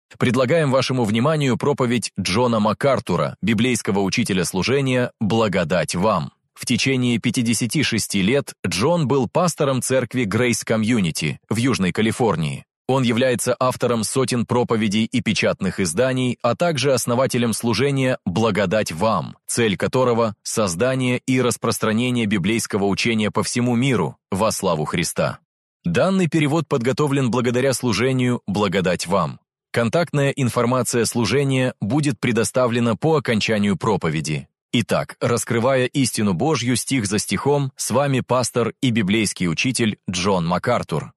Предлагаем вашему вниманию проповедь Джона МакАртура, библейского учителя служения «Благодать вам». В течение 56 лет Джон был пастором церкви Grace Community в Южной Калифорнии. Он является автором сотен проповедей и печатных изданий, а также основателем служения «Благодать вам», цель которого – создание и распространение библейского учения по всему миру во славу Христа. Данный перевод подготовлен благодаря служению «Благодать вам». Контактная информация служения будет предоставлена по окончанию проповеди. Итак, раскрывая истину Божью стих за стихом, с вами пастор и библейский учитель Джон МакАртур.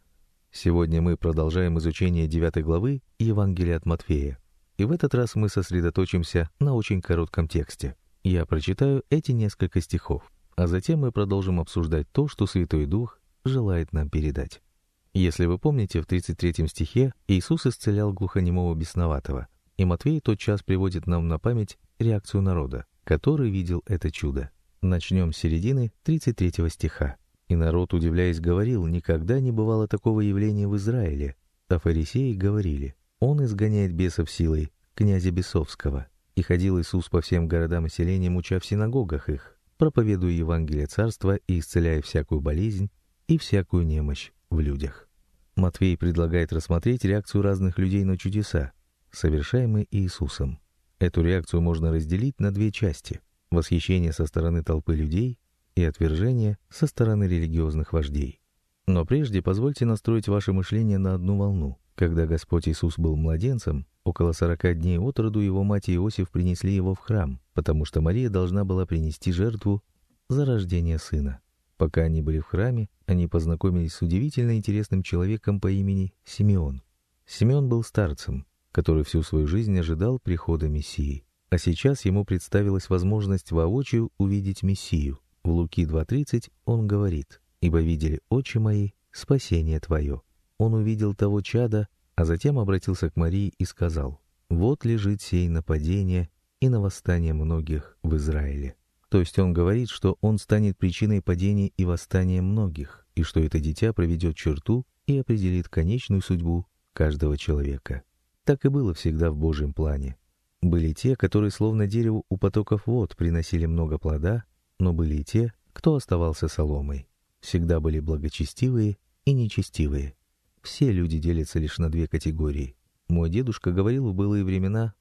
Сегодня мы продолжаем изучение 9 главы Евангелия от Матфея. И в этот раз мы сосредоточимся на очень коротком тексте. Я прочитаю эти несколько стихов, а затем мы продолжим обсуждать то, что Святой Дух желает нам передать. Если вы помните, в 33 стихе Иисус исцелял глухонемого бесноватого, и Матфей тотчас приводит нам на память реакцию народа, который видел это чудо. Начнем с середины 33 стиха. «И народ, удивляясь, говорил, никогда не бывало такого явления в Израиле. А фарисеи говорили, он изгоняет бесов силой князя бесовского. И ходил Иисус по всем городам и селениям, уча в синагогах их, проповедуя Евангелие Царства и исцеляя всякую болезнь и всякую немощь в людях». Матфей предлагает рассмотреть реакцию разных людей на чудеса, совершаемые Иисусом. Эту реакцию можно разделить на две части: восхищение со стороны толпы людей и отвержение со стороны религиозных вождей. Но прежде позвольте настроить ваше мышление на одну волну. Когда Господь Иисус был младенцем, около 40 дней от роду его мать и Иосиф принесли его в храм, потому что Мария должна была принести жертву за рождение сына. Пока они были в храме, они познакомились с удивительно интересным человеком по имени Симеон. Симеон был старцем, который всю свою жизнь ожидал прихода Мессии. А сейчас ему представилась возможность воочию увидеть Мессию. В Луки 2:30 он говорит: «Ибо видели очи мои спасение твое». Он увидел того чада, а затем обратился к Марии и сказал: «Вот лежит сей на падение и на восстание многих в Израиле». То есть он говорит, что он станет причиной падения и восстания многих, и что это дитя проведет черту и определит конечную судьбу каждого человека. Так и было всегда в Божьем плане. Были те, которые словно дереву у потоков вод приносили много плода, но были и те, кто оставался соломой. Всегда были благочестивые и нечестивые. Все люди делятся лишь на две категории. Мой дедушка говорил в былые времена.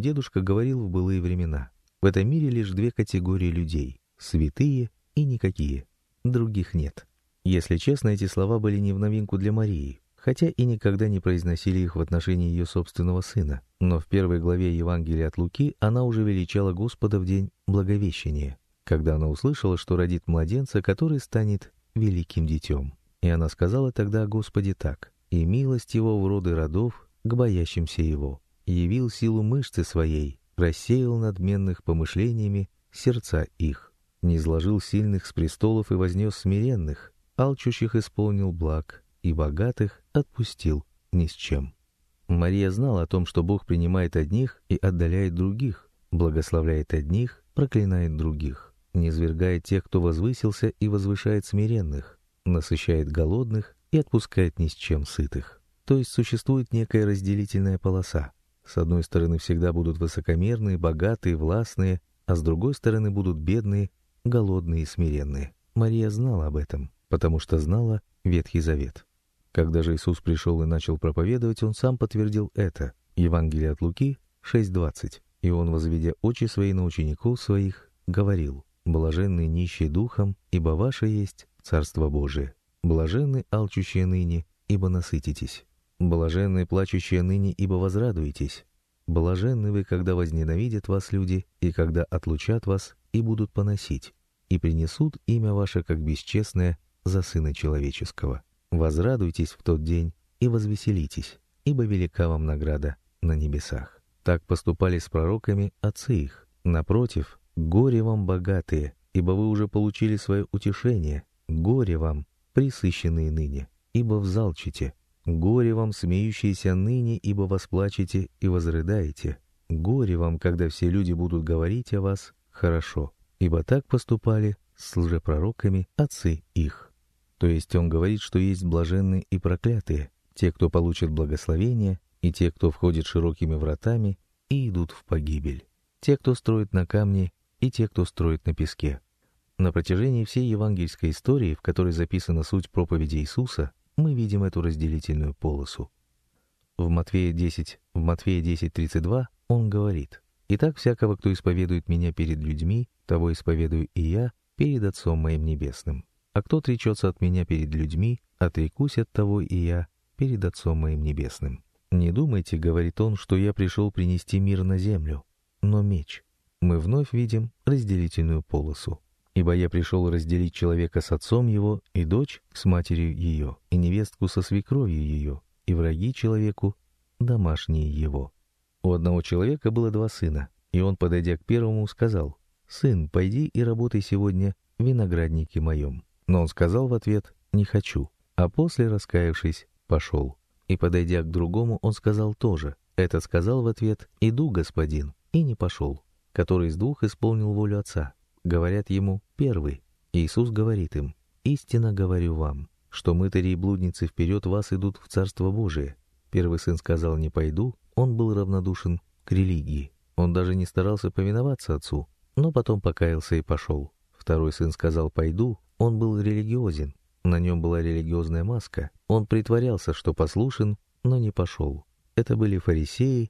В этом мире лишь две категории людей — святые и никакие. Других нет. Если честно, эти слова были не в новинку для Марии, хотя и никогда не произносили их в отношении ее собственного сына. Но в 1 главе Евангелия от Луки она уже величала Господа в день Благовещения, когда она услышала, что родит младенца, который станет великим детем. И она сказала тогда о Господе так: «И милость его в роды родов к боящимся его, явил силу мышцы своей, рассеял надменных помышлениями сердца их, низложил сильных с престолов и вознес смиренных, алчущих исполнил благ, и богатых отпустил ни с чем». Мария знала о том, что Бог принимает одних и отдаляет других, благословляет одних, проклинает других, низвергает тех, кто возвысился, и возвышает смиренных, насыщает голодных и отпускает ни с чем сытых. То есть существует некая разделительная полоса. С одной стороны всегда будут высокомерные, богатые, властные, а с другой стороны будут бедные, голодные и смиренные. Мария знала об этом, потому что знала Ветхий Завет. Когда же Иисус пришел и начал проповедовать, Он сам подтвердил это. Евангелие от Луки 6:20. «И Он, возведя очи свои на учеников своих, говорил: блаженны нищие духом, ибо ваше есть Царство Божие. Блаженны алчущие ныне, ибо насытитесь. Блаженны плачущие ныне, ибо возрадуетесь. Блаженны вы, когда возненавидят вас люди, и когда отлучат вас, и будут поносить, и принесут имя ваше как бесчестное за Сына Человеческого. Возрадуйтесь в тот день и возвеселитесь, ибо велика вам награда на небесах». Так поступали с пророками отцы их. Напротив, горе вам, богатые, ибо вы уже получили свое утешение. Горе вам, пресыщенные ныне, ибо взалчите. Горе вам, смеющиеся ныне, ибо восплачете и возрыдаете. Горе вам, когда все люди будут говорить о вас хорошо, ибо так поступали с лжепророками отцы их. То есть он говорит, что есть блаженные и проклятые, те, кто получит благословение, и те, кто входит широкими вратами и идут в погибель, те, кто строит на камне, и те, кто строит на песке. На протяжении всей евангельской истории, в которой записана суть проповеди Иисуса, мы видим эту разделительную полосу. В Матфея 10:32 он говорит: «Итак, всякого, кто исповедует меня перед людьми, того исповедую и я перед Отцом моим Небесным. А кто отречется от меня перед людьми, отрекусь от того и я перед Отцом моим Небесным. Не думайте, — говорит он, — что я пришел принести мир на землю, но меч». Мы вновь видим разделительную полосу. «Ибо я пришел разделить человека с отцом его, и дочь с матерью ее, и невестку со свекровью ее, и враги человеку домашние его». У одного человека было 2 сына, и он, подойдя к первому, сказал: «Сын, пойди и работай сегодня в винограднике моем». Но он сказал в ответ: «Не хочу», а после, раскаявшись, пошел. И, подойдя к другому, он сказал тоже. Этот сказал в ответ: «Иду, господин», и не пошел. Который из 2 исполнил волю отца? Говорят ему: первый. Иисус говорит им: «Истинно говорю вам, что мытари и блудницы вперед вас идут в Царство Божие». Первый сын сказал: «Не пойду». Он был равнодушен к религии. Он даже не старался повиноваться отцу, но потом покаялся и пошел. Второй сын сказал: «Пойду». Он был религиозен. На нем была религиозная маска. Он притворялся, что послушен, но не пошел. Это были фарисеи.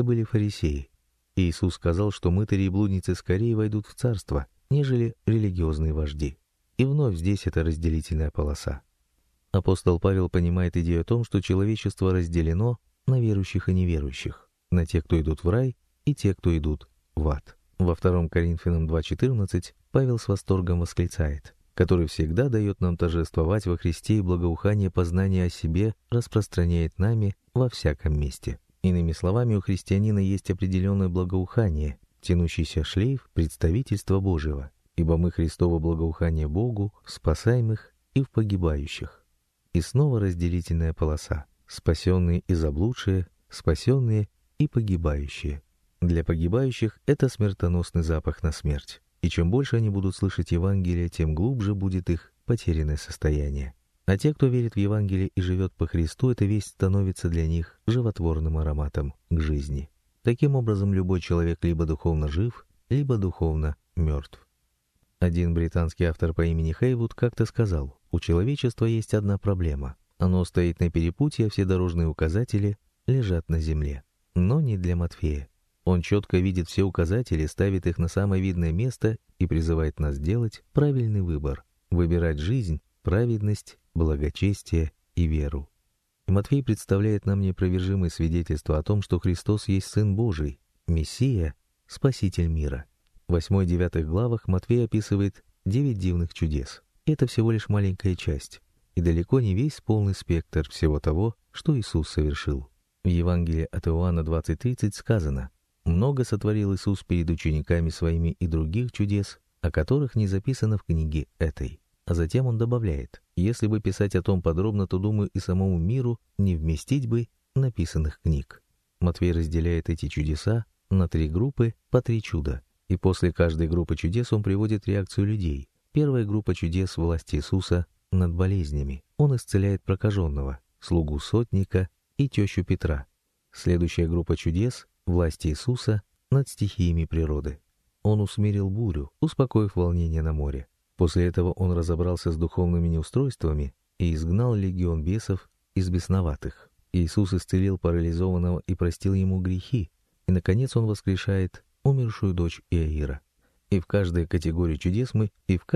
Иисус сказал, что мытари и блудницы скорее войдут в царство, нежели религиозные вожди. И вновь здесь это разделительная полоса. Апостол Павел понимает идею о том, что человечество разделено на верующих и неверующих, на тех, кто идут в рай, и те, кто идут в ад. Во 2 Коринфянам 2:14 Павел с восторгом восклицает: «Который всегда дает нам торжествовать во Христе и благоухание познания о себе распространяет нами во всяком месте». Иными словами, у христианина есть определенное благоухание, тянущийся шлейф представительства Божьего, ибо мы Христово благоухание Богу, в спасаемых и в погибающих. И снова разделительная полоса: спасенные и заблудшие, спасенные и погибающие. Для погибающих это смертоносный запах на смерть, и чем больше они будут слышать Евангелие, тем глубже будет их потерянное состояние. А те, кто верит в Евангелие и живет по Христу, эта весть становится для них животворным ароматом к жизни. Таким образом, любой человек либо духовно жив, либо духовно мертв. Один британский автор по имени Хейвуд как-то сказал: «У человечества есть одна проблема. Оно стоит на перепутье, а все дорожные указатели лежат на земле». Но не для Матфея. Он четко видит все указатели, ставит их на самое видное место и призывает нас делать правильный выбор, выбирать жизнь, праведность, благочестие и веру. И Матфей представляет нам неопровержимое свидетельство о том, что Христос есть Сын Божий, Мессия, Спаситель мира. В 8-9 главах Матфей описывает 9 дивных чудес. Это всего лишь маленькая часть, и далеко не весь полный спектр всего того, что Иисус совершил. В Евангелии от Иоанна 20:30 сказано: «Много сотворил Иисус перед учениками своими и других чудес, о которых не записано в книге этой». А затем он добавляет: «Если бы писать о том подробно, то, думаю, и самому миру не вместить бы написанных книг». Матфей разделяет эти чудеса на 3 группы по 3 чуда, и после каждой группы чудес он приводит реакцию людей. Первая группа чудес — власть Иисуса над болезнями. Он исцеляет прокаженного, слугу сотника и тещу Петра. Следующая группа чудес — власть Иисуса над стихиями природы. Он усмирил бурю, успокоив волнение на море. После этого он разобрался с духовными неустройствами и изгнал легион бесов из бесноватых. Иисус исцелил парализованного и простил ему грехи. И, наконец, он воскрешает умершую дочь Иаира. И в каждой категории чудес мы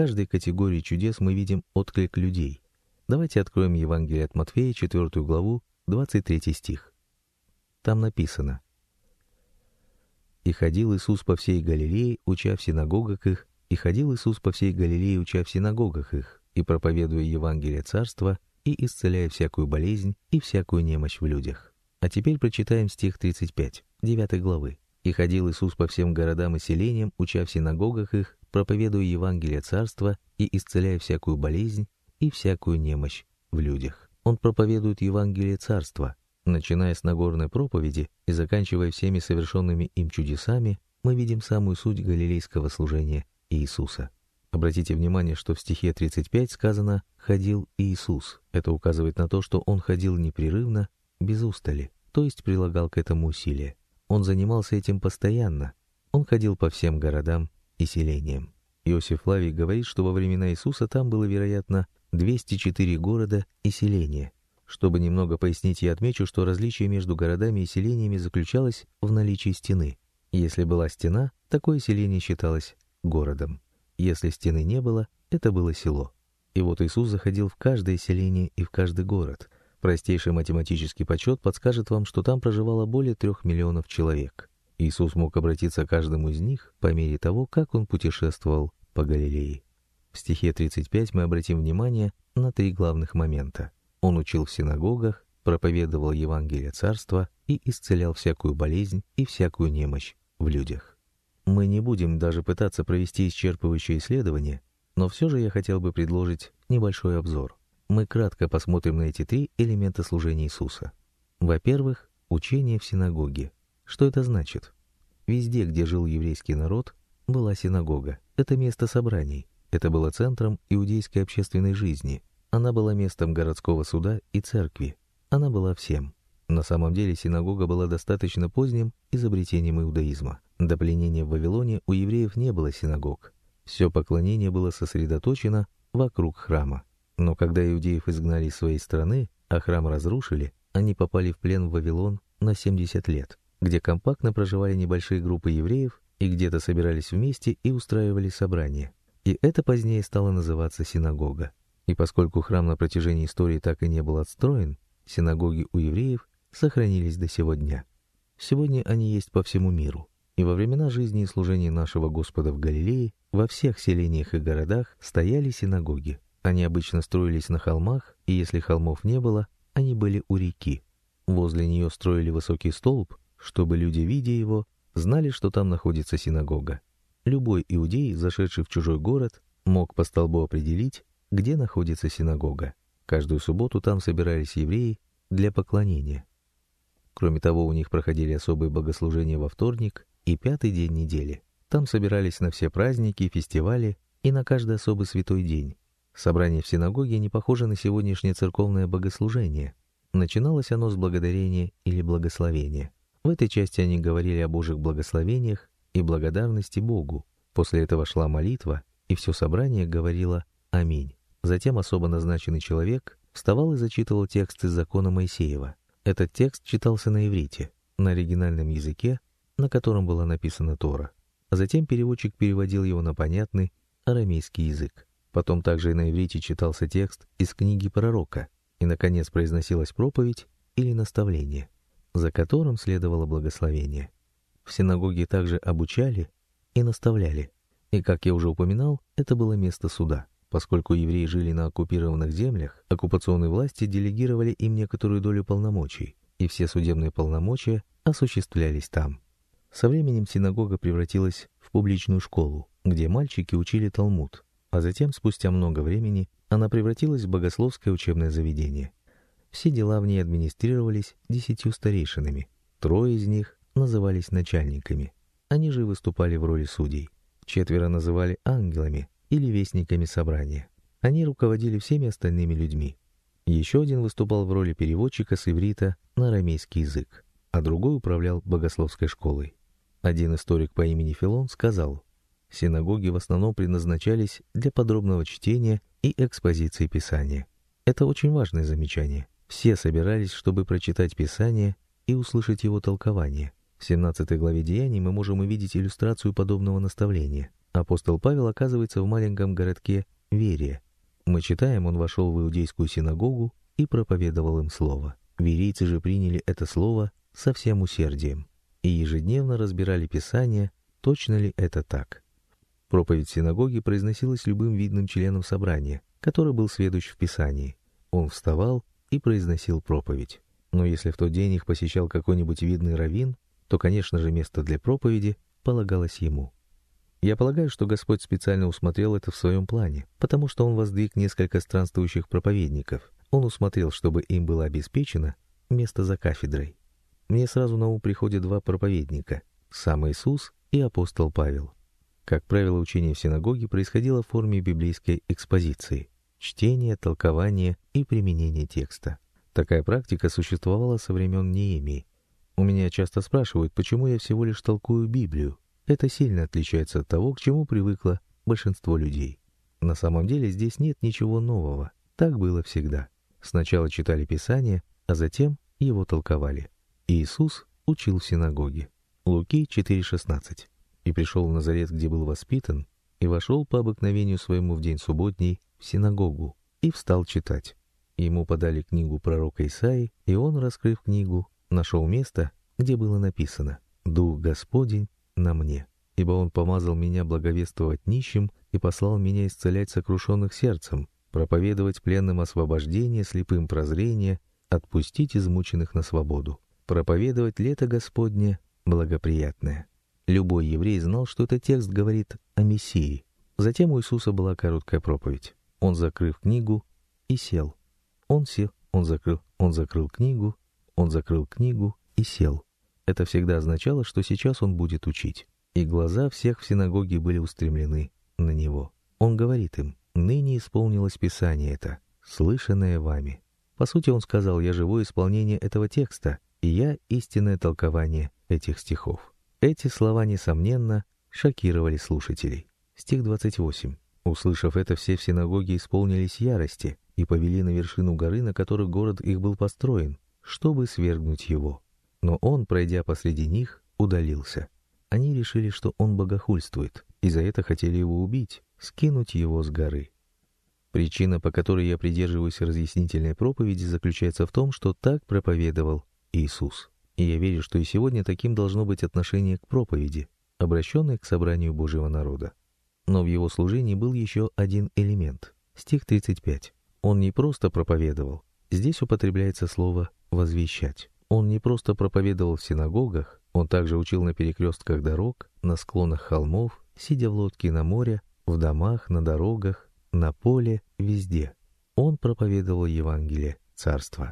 видим отклик людей. Давайте откроем Евангелие от Матфея, 4 главу, 23 стих. Там написано: «И ходил Иисус по всей Галилее, уча в синагогах их, и проповедуя Евангелие Царства, и исцеляя всякую болезнь и всякую немощь в людях». А теперь прочитаем стих 35, 9 главы. «И ходил Иисус по всем городам и селениям, уча в синагогах их, проповедуя Евангелие Царства, и исцеляя всякую болезнь и всякую немощь в людях». Он проповедует Евангелие Царства. Начиная с Нагорной проповеди и заканчивая всеми совершенными им чудесами, мы видим самую суть галилейского служения Иисуса. Обратите внимание, что в стихе 35 сказано «ходил Иисус». Это указывает на то, что Он ходил непрерывно, без устали. то есть прилагал к этому усилия. Он занимался этим постоянно. Он ходил по всем городам и селениям. Иосиф Флавий говорит, что во времена Иисуса там было, вероятно, 204 города и селения. Чтобы немного пояснить, я отмечу, что различие между городами и селениями заключалось в наличии стены. Если была стена, такое селение считалось городом. Если стены не было, это было село. И вот Иисус заходил в каждое селение и в каждый город. Простейший математический подсчет подскажет вам, что там проживало более 3 миллионов человек. Иисус мог обратиться к каждому из них по мере того, как он путешествовал по Галилее. В стихе 35 мы обратим внимание на 3 главных момента. Он учил в синагогах, проповедовал Евангелие Царства и исцелял всякую болезнь и всякую немощь в людях. Мы не будем даже пытаться провести исчерпывающее исследование, но все же я хотел бы предложить небольшой обзор. Мы кратко посмотрим на эти 3 элемента служения Иисуса. Во-первых, учение в синагоге. Что это значит? Везде, где жил еврейский народ, была синагога. Это место собраний. Это было центром иудейской общественной жизни. Она была местом городского суда и церкви. Она была всем. На самом деле синагога была достаточно поздним изобретением иудаизма. До пленения в Вавилоне у евреев не было синагог. Все поклонение было сосредоточено вокруг храма. Но когда иудеев изгнали из своей страны, а храм разрушили, они попали в плен в Вавилон на 70 лет, где компактно проживали небольшие группы евреев и где-то собирались вместе и устраивали собрания. И это позднее стало называться синагога. И поскольку храм на протяжении истории так и не был отстроен, синагоги у евреев сохранились до сего дня. Сегодня они есть по всему миру. И во времена жизни и служения нашего Господа в Галилее во всех селениях и городах стояли синагоги. Они обычно строились на холмах, и если холмов не было, они были у реки. Возле нее строили высокий столб, чтобы люди, видя его, знали, что там находится синагога. Любой иудей, зашедший в чужой город, мог по столбу определить, где находится синагога. Каждую субботу там собирались евреи для поклонения. Кроме того, у них проходили особые богослужения во вторник и 5-й день недели. Там собирались на все праздники и фестивали и на каждый особый святой день. Собрание в синагоге не похоже на сегодняшнее церковное богослужение. Начиналось оно с благодарения или благословения. В этой части они говорили о Божьих благословениях и благодарности Богу. После этого шла молитва, и все собрание говорило «Аминь». Затем особо назначенный человек вставал и зачитывал текст из закона Моисеева. Этот текст читался на иврите, на оригинальном языке, на котором была написана Тора. А затем переводчик переводил его на понятный арамейский язык. Потом также и на иврите читался текст из книги пророка, и, наконец, произносилась проповедь или наставление, за которым следовало благословение. В синагоге также обучали и наставляли. И, как я уже упоминал, это было место суда. Поскольку евреи жили на оккупированных землях, оккупационные власти делегировали им некоторую долю полномочий, и все судебные полномочия осуществлялись там. Со временем синагога превратилась в публичную школу, где мальчики учили Талмуд, а затем, спустя много времени, она превратилась в богословское учебное заведение. Все дела в ней администрировались 10 старейшинами. 3 из них назывались начальниками. Они же выступали в роли судей. 4 называли ангелами или вестниками собрания. Они руководили всеми остальными людьми. Еще 1 выступал в роли переводчика с иврита на арамейский язык, а другой управлял богословской школой. Один историк по имени Филон сказал: «Синагоги в основном предназначались для подробного чтения и экспозиции Писания». Это очень важное замечание. Все собирались, чтобы прочитать Писание и услышать его толкование. В 17 главе Деяний мы можем увидеть иллюстрацию подобного наставления. Апостол Павел оказывается в маленьком городке Верия. Мы читаем, он вошел в иудейскую синагогу и проповедовал им слово. Верийцы же приняли это слово со всем усердием и ежедневно разбирали Писание, точно ли это так. Проповедь синагоги произносилась любым видным членом собрания, который был сведущ в Писании. Он вставал и произносил проповедь. Но если в тот день их посещал какой-нибудь видный раввин, то, конечно же, место для проповеди полагалось ему. Я полагаю, что Господь специально усмотрел это в своем плане, потому что Он воздвиг несколько странствующих проповедников. Он усмотрел, чтобы им было обеспечено место за кафедрой. Мне сразу на ум приходят 2 проповедника — сам Иисус и апостол Павел. Как правило, учение в синагоге происходило в форме библейской экспозиции — чтение, толкование и применение текста. Такая практика существовала со времен Неемии. У меня часто спрашивают, почему я всего лишь толкую Библию. Это сильно отличается от того, к чему привыкло большинство людей. На самом деле здесь нет ничего нового. Так было всегда. Сначала читали Писание, а затем его толковали. Иисус учил в синагоге. Луки 4,16. «И пришел в Назарет, где был воспитан, и вошел по обыкновению своему в день субботний в синагогу, и встал читать. Ему подали книгу пророка Исаии, и он, раскрыв книгу, нашел место, где было написано: «Дух Господень на мне, ибо он помазал меня благовествовать нищим и послал меня исцелять сокрушенных сердцем, проповедовать пленным освобождение, слепым прозрение, отпустить измученных на свободу, проповедовать лето Господне благоприятное». Любой еврей знал, что этот текст говорит о Мессии. Затем у Иисуса была короткая проповедь. Он, закрыв книгу, и сел. Он сел, он закрыл книгу, он закрыл книгу и сел. Это всегда означало, что сейчас он будет учить. И глаза всех в синагоге были устремлены на него. Он говорит им: «Ныне исполнилось Писание это, слышанное вами». По сути, он сказал: «Я живое исполнение этого текста, и я истинное толкование этих стихов». Эти слова, несомненно, шокировали слушателей. Стих 28. «Услышав это, все в синагоге исполнились ярости и повели на вершину горы, на которой город их был построен, чтобы свергнуть его. Но он, пройдя посреди них, удалился. Они решили, что он богохульствует, и за это хотели его убить, скинуть его с горы». Причина, по которой я придерживаюсь разъяснительной проповеди, заключается в том, что так проповедовал Иисус. И я верю, что и сегодня таким должно быть отношение к проповеди, обращенной к собранию Божьего народа. Но в его служении был еще один элемент. Стих 35. Он не просто проповедовал. Здесь употребляется слово «возвещать». Он не просто проповедовал в синагогах, он также учил на перекрестках дорог, на склонах холмов, сидя в лодке на море, в домах, на дорогах, на поле, везде. Он проповедовал Евангелие Царства.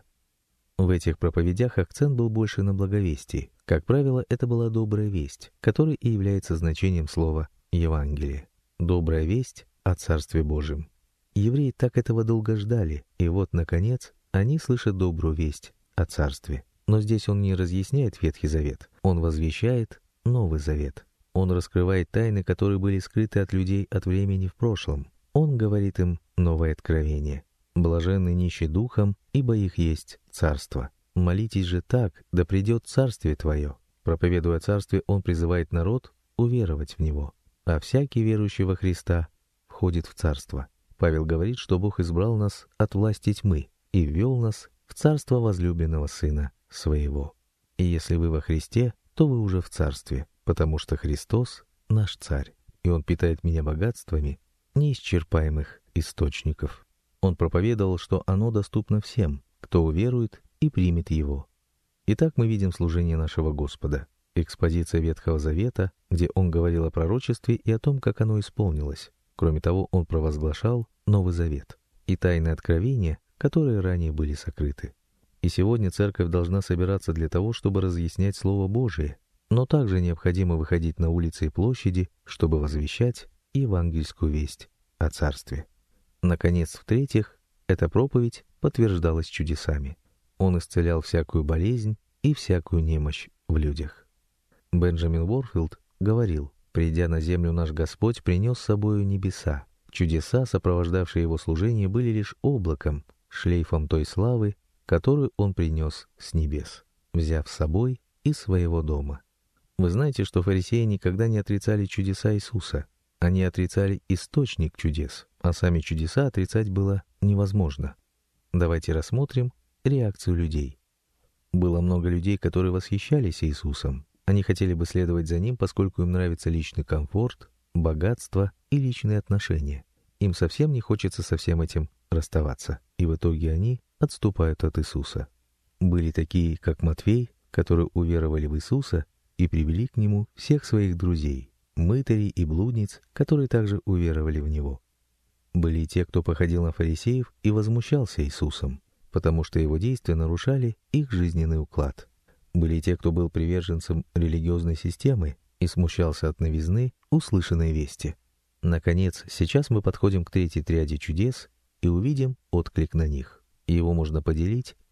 В этих проповедях акцент был больше на благовестии. Как правило, это была добрая весть, которая и является значением слова «Евангелие». Добрая весть о Царстве Божьем. Евреи так этого долго ждали, и вот, наконец, они слышат добрую весть о Царстве. Но здесь он не разъясняет Ветхий Завет, он возвещает Новый Завет. Он раскрывает тайны, которые были скрыты от людей от времени в прошлом. Он говорит им новое откровение. «Блаженны нищие духом, ибо их есть царство. Молитесь же так, да придет царствие твое». Проповедуя о царстве, он призывает народ уверовать в него. А всякий верующий во Христа входит в царство. Павел говорит, что Бог избрал нас от власти тьмы и ввел нас в царство возлюбленного Сына Своего. И если вы во Христе, то вы уже в царстве, потому что Христос — наш Царь, и Он питает меня богатствами неисчерпаемых источников. Он проповедовал, что оно доступно всем, кто уверует и примет его. Итак, мы видим служение нашего Господа. Экспозиция Ветхого Завета, где он говорил о пророчестве и о том, как оно исполнилось. Кроме того, он провозглашал Новый Завет и тайные откровения, которые ранее были сокрыты. И сегодня церковь должна собираться для того, чтобы разъяснять Слово Божие, но также необходимо выходить на улицы и площади, чтобы возвещать евангельскую весть о Царстве. Наконец, в-третьих, эта проповедь подтверждалась чудесами. Он исцелял всякую болезнь и всякую немощь в людях. Бенджамин Уорфилд говорил: «Придя на землю, наш Господь принес с собою небеса. Чудеса, сопровождавшие его служение, были лишь облаком, шлейфом той славы, которую он принес с небес, взяв с собой из своего дома». Вы знаете, что фарисеи никогда не отрицали чудеса Иисуса. Они отрицали источник чудес, а сами чудеса отрицать было невозможно. Давайте рассмотрим реакцию людей. Было много людей, которые восхищались Иисусом. Они хотели бы следовать за Ним, поскольку им нравится личный комфорт, богатство и личные отношения. Им совсем не хочется со всем этим расставаться, и в итоге они отступают от Иисуса. Были такие, как Матфей, которые уверовали в Иисуса и привели к Нему всех своих друзей, мытарей и блудниц, которые также уверовали в Него. Были и те, кто походил на фарисеев и возмущался Иисусом, потому что Его действия нарушали их жизненный уклад. Были и те, кто был приверженцем религиозной системы и смущался от новизны услышанной вести. Наконец, сейчас мы подходим к третьей триаде чудес и увидим отклик на них. Его можно поделить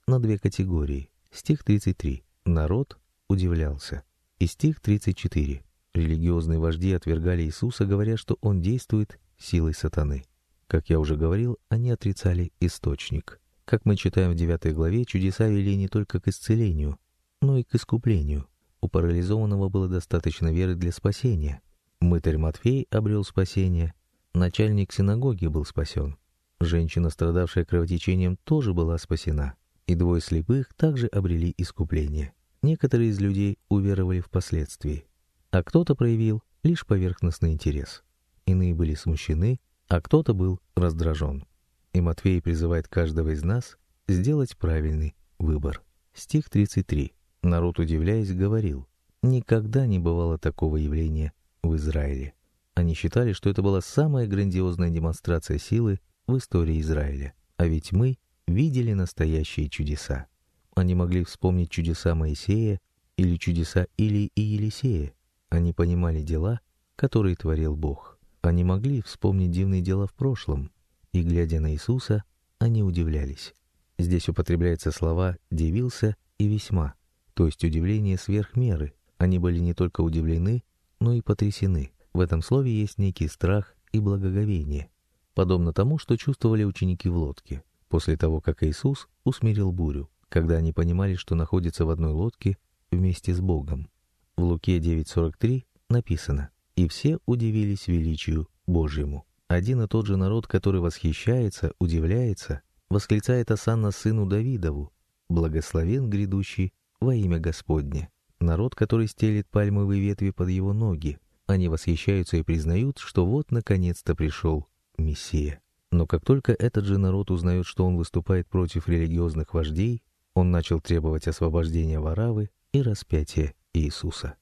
на две категории. Стих 33. Народ удивлялся. И стих 34. Религиозные вожди отвергали Иисуса, говоря, что Он действует силой сатаны. Как я уже говорил, они отрицали источник. Как мы читаем в 9 главе, чудеса вели не только к исцелению, но и к искуплению. У парализованного было достаточно веры для спасения. Мытарь Матфей обрел спасение. Начальник синагоги был спасен. Женщина, страдавшая кровотечением, тоже была спасена. И двое слепых также обрели искупление. Некоторые из людей уверовали впоследствии. А кто-то проявил лишь поверхностный интерес. Иные были смущены, а кто-то был раздражен. И Матфей призывает каждого из нас сделать правильный выбор. Стих 33. Народ, удивляясь, говорил: «Никогда не бывало такого явления в Израиле». Они считали, что это была самая грандиозная демонстрация силы в истории Израиля. А ведь мы видели настоящие чудеса. Они могли вспомнить чудеса Моисея или чудеса Илии и Елисея. Они понимали дела, которые творил Бог. Они могли вспомнить дивные дела в прошлом, и, глядя на Иисуса, они удивлялись. Здесь употребляются слова «дивился» и «весьма», то есть удивление сверх меры. Они были не только удивлены, но и потрясены. В этом слове есть некий страх и благоговение, подобно тому, что чувствовали ученики в лодке, после того, как Иисус усмирил бурю, когда они понимали, что находятся в одной лодке вместе с Богом. В Луке 9:43 написано: «И все удивились величию Божьему». Один и тот же народ, который восхищается, удивляется, восклицает осанна сыну Давидову: «Благословен грядущий во имя Господне». Народ, который стелит пальмовые ветви под его ноги. Они восхищаются и признают, что вот наконец-то пришел Мессия. Но как только этот же народ узнает, что он выступает против религиозных вождей, он начал требовать освобождения Вараввы и распятия Иисуса.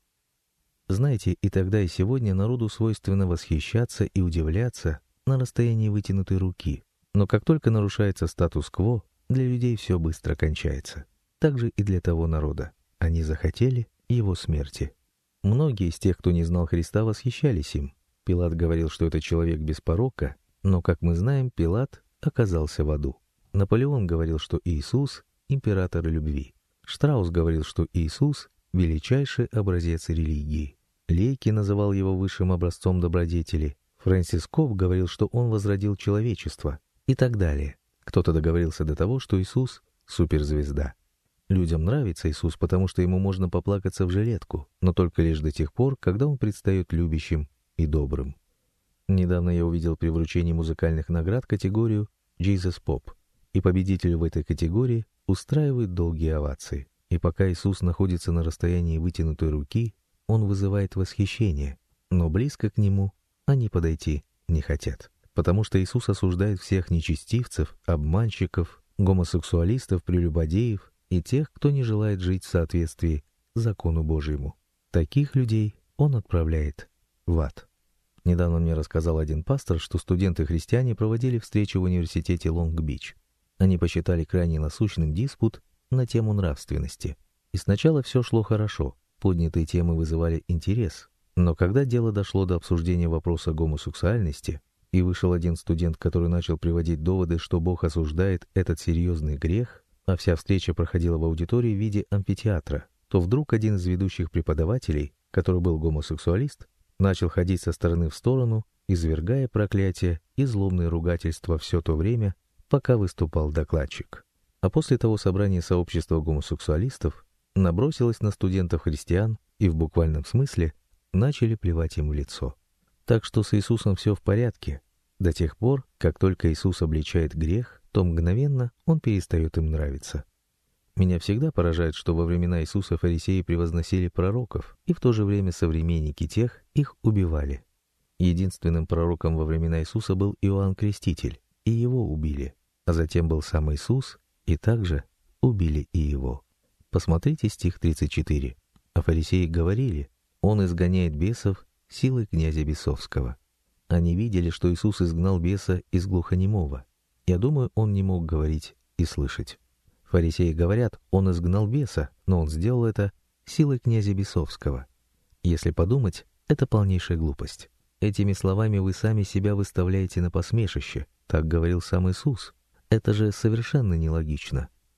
Знаете, и тогда, и сегодня народу свойственно восхищаться и удивляться на расстоянии вытянутой руки. Но как только нарушается статус-кво, для людей все быстро кончается. Так же и для того народа. Они захотели его смерти. Многие из тех, кто не знал Христа, восхищались им. Пилат говорил, что это человек без порока, но, как мы знаем, Пилат оказался в аду. Наполеон говорил, что Иисус — император любви. Штраус говорил, что Иисус — величайший образец религии. Лейки называл его высшим образцом добродетели. Фрэнсис Ков говорил, что он возродил человечество. И так далее. Кто-то договорился до того, что Иисус — суперзвезда. Людям нравится Иисус, потому что ему можно поплакаться в жилетку, но только лишь до тех пор, когда он предстает любящим и добрым. Недавно я увидел при вручении музыкальных наград категорию «Jesus Pop», и победитель в этой категории устраивает долгие овации. И пока Иисус находится на расстоянии вытянутой руки, он вызывает восхищение, но близко к нему они подойти не хотят, потому что Иисус осуждает всех нечестивцев, обманщиков, гомосексуалистов, прелюбодеев и тех, кто не желает жить в соответствии закону Божьему. Таких людей он отправляет в ад. Недавно мне рассказал один пастор, что студенты-христиане проводили встречу в университете Лонг-Бич. Они посчитали крайне насущным диспут на тему нравственности. И сначала все шло хорошо, поднятые темы вызывали интерес. Но когда дело дошло до обсуждения вопроса гомосексуальности, и вышел один студент, который начал приводить доводы, что Бог осуждает этот серьезный грех, а вся встреча проходила в аудитории в виде амфитеатра, то вдруг один из ведущих преподавателей, который был гомосексуалист, начал ходить со стороны в сторону, извергая проклятия и злобные ругательства все то время, пока выступал докладчик. А после того собрания сообщества гомосексуалистов набросилось на студентов-христиан и в буквальном смысле начали плевать им в лицо. Так что с Иисусом все в порядке. До тех пор, как только Иисус обличает грех, то мгновенно он перестает им нравиться. Меня всегда поражает, что во времена Иисуса фарисеи превозносили пророков, и в то же время современники тех их убивали. Единственным пророком во времена Иисуса был Иоанн Креститель, и его убили. А затем был сам Иисус, и также убили и его. Посмотрите стих 34. А фарисеи говорили: «Он изгоняет бесов силой князя бесовского». Они видели, что Иисус изгнал беса из глухонемого. Я думаю, он не мог говорить и слышать. Фарисеи говорят: «Он изгнал беса, но он сделал это силой князя бесовского». Если подумать, это полнейшая глупость. Этими словами вы сами себя выставляете на посмешище. Так говорил сам Иисус. Это же совершенно нелогично.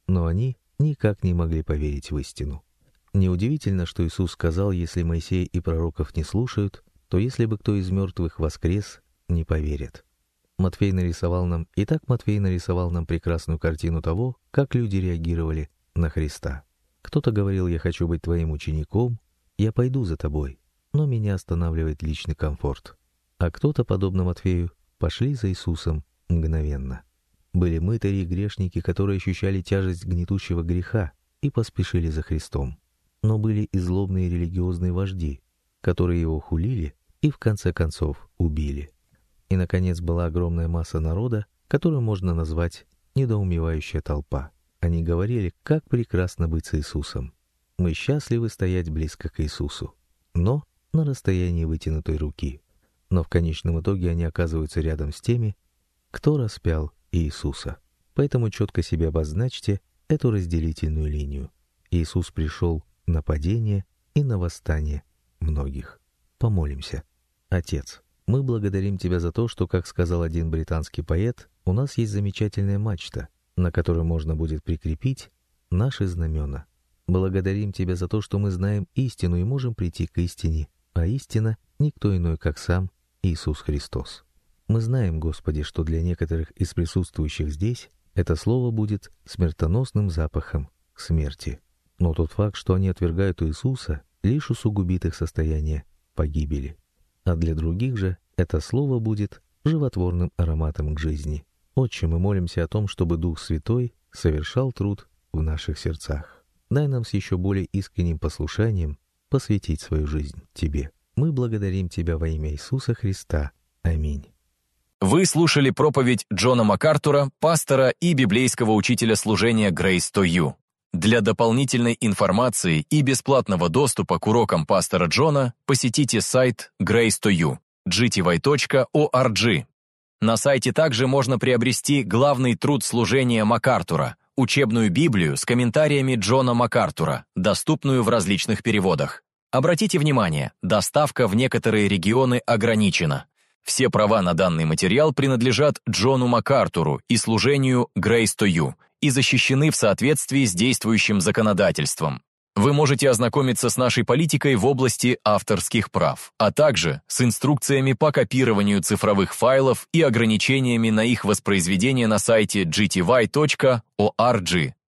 но они никак не могли поверить в истину. Неудивительно, что Иисус сказал, если Моисея и пророков не слушают, то если бы кто из мертвых воскрес, не поверят. Матфей нарисовал нам прекрасную картину того, как люди реагировали на Христа. Кто-то говорил: «Я хочу быть твоим учеником, я пойду за тобой», но меня останавливает личный комфорт. А кто-то, подобно Матфею, пошли за Иисусом мгновенно. Были мытари и грешники, которые ощущали тяжесть гнетущего греха и поспешили за Христом. Но были и злобные религиозные вожди, которые его хулили и в конце концов убили. И, наконец, была огромная масса народа, которую можно назвать недоумевающая толпа. Они говорили, как прекрасно быть с Иисусом. Мы счастливы стоять близко к Иисусу, но на расстоянии вытянутой руки. Но в конечном итоге они оказываются рядом с теми, кто распял Иисуса. Поэтому четко себе обозначьте эту разделительную линию. Иисус пришел на падение и на восстание многих. Помолимся. Отец, мы благодарим Тебя за то, что, как сказал один британский поэт, у нас есть замечательная мачта, на которую можно будет прикрепить наши знамена. Благодарим Тебя за то, что мы знаем истину и можем прийти к истине, а истина — никто иной, как сам Иисус Христос. Мы знаем, Господи, что для некоторых из присутствующих здесь это слово будет смертоносным запахом смерти. Но тот факт, что они отвергают Иисуса, лишь усугубит их состояние погибели. А для других же это слово будет животворным ароматом к жизни. Отче, мы молимся о том, чтобы Дух Святой совершал труд в наших сердцах. Дай нам с еще более искренним послушанием посвятить свою жизнь Тебе. Мы благодарим Тебя во имя Иисуса Христа. Аминь. Вы слушали проповедь Джона МакАртура, пастора и библейского учителя служения Grace to You. Для дополнительной информации и бесплатного доступа к урокам пастора Джона посетите сайт Grace to You, gty.org. На сайте также можно приобрести главный труд служения МакАртура, учебную Библию с комментариями Джона МакАртура, доступную в различных переводах. Обратите внимание, доставка в некоторые регионы ограничена. Все права на данный материал принадлежат Джону МакАртуру и служению Grace to You и защищены в соответствии с действующим законодательством. Вы можете ознакомиться с нашей политикой в области авторских прав, а также с инструкциями по копированию цифровых файлов и ограничениями на их воспроизведение на сайте gty.org.